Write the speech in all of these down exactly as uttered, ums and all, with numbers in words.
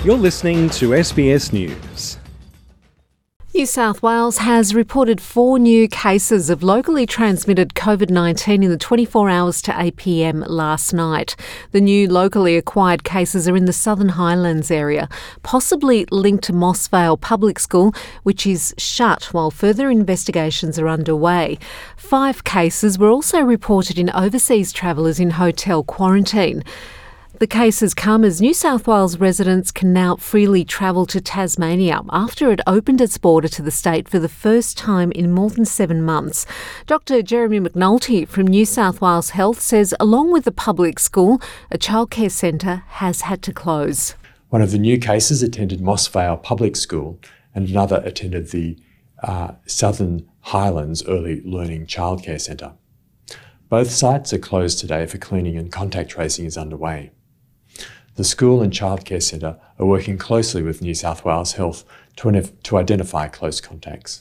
You're listening to S B S News. New South Wales has reported four new cases of locally transmitted covid nineteen in the twenty-four hours to eight p m last night. The new locally acquired cases are in the Southern Highlands area, possibly linked to Moss Vale Public School, which is shut while further investigations are underway. Five cases were also reported in overseas travellers in hotel quarantine. The cases come as New South Wales residents can now freely travel to Tasmania after it opened its border to the state for the first time in more than seven months. Doctor Jeremy McNulty from New South Wales Health says along with the public school, a childcare centre has had to close. One of the new cases attended Moss Vale Public School and another attended the uh, Southern Highlands Early Learning Childcare Centre. Both sites are closed today for cleaning and contact tracing is underway. The school and childcare centre are working closely with New South Wales Health to, to identify close contacts.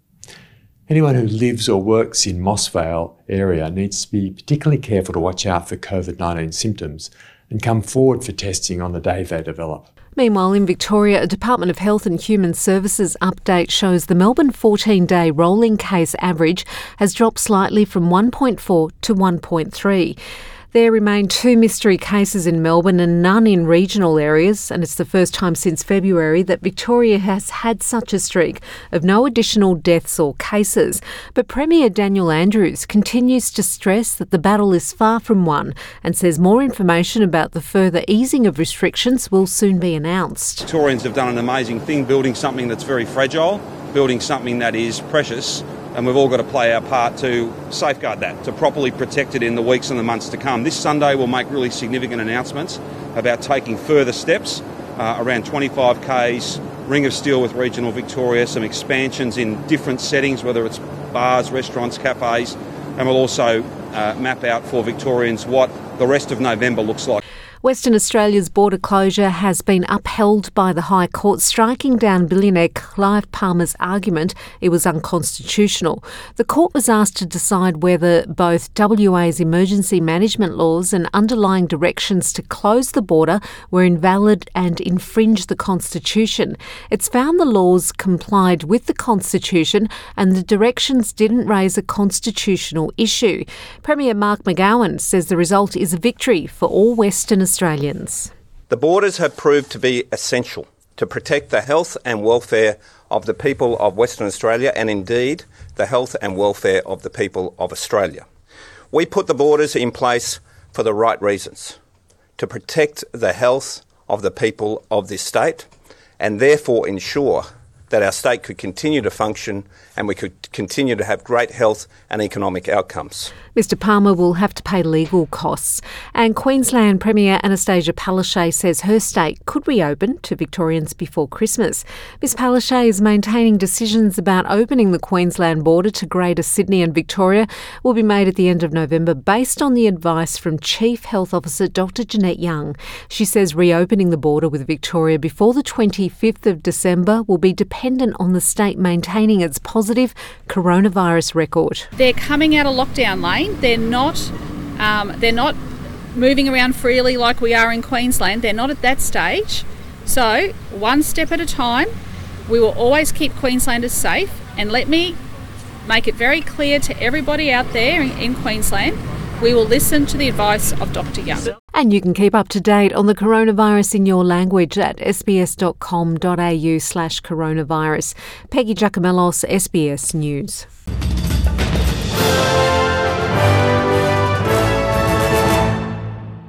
Anyone who lives or works in Moss Vale area needs to be particularly careful to watch out for covid nineteen symptoms and come forward for testing on the day they develop. Meanwhile, in Victoria, a Department of Health and Human Services update shows the Melbourne fourteen-day rolling case average has dropped slightly from one point four to one point three. There remain two mystery cases in Melbourne and none in regional areas, and it's the first time since February that Victoria has had such a streak of no additional deaths or cases. But Premier Daniel Andrews continues to stress that the battle is far from won and says more information about the further easing of restrictions will soon be announced. Victorians have done an amazing thing, building something that's very fragile, building something that is precious. And we've all got to play our part to safeguard that, to properly protect it in the weeks and the months to come. This Sunday we'll make really significant announcements about taking further steps uh, around twenty-five kays, Ring of Steel with regional Victoria, some expansions in different settings, whether it's bars, restaurants, cafes, and we'll also uh, map out for Victorians what the rest of November looks like. Western Australia's border closure has been upheld by the High Court, striking down billionaire Clive Palmer's argument it was unconstitutional. The court was asked to decide whether both W A's emergency management laws and underlying directions to close the border were invalid and infringed the Constitution. It's found the laws complied with the Constitution and the directions didn't raise a constitutional issue. Premier Mark McGowan says the result is a victory for all Western Australians. The borders have proved to be essential to protect the health and welfare of the people of Western Australia and indeed the health and welfare of the people of Australia. We put the borders in place for the right reasons, to protect the health of the people of this state and therefore ensure that our state could continue to function and we could continue to have great health and economic outcomes. Mister Palmer will have to pay legal costs. And Queensland Premier Anastasia Palaszczuk says her state could reopen to Victorians before Christmas. Miz Palaszczuk is maintaining decisions about opening the Queensland border to Greater Sydney and Victoria will be made at the end of November based on the advice from Chief Health Officer Doctor Jeanette Young. She says reopening the border with Victoria before the twenty-fifth of December will be dependent on the state maintaining its positive coronavirus record. They're coming out of lockdown lane. They're not, um, they're not moving around freely like we are in Queensland. They're not at that stage. So one step at a time. We will always keep Queenslanders safe. And let me make it very clear to everybody out there in, in Queensland, we will listen to the advice of Doctor Young. And you can keep up to date on the coronavirus in your language at sbs.com.au slash coronavirus. Peggy Giacomellos, S B S News.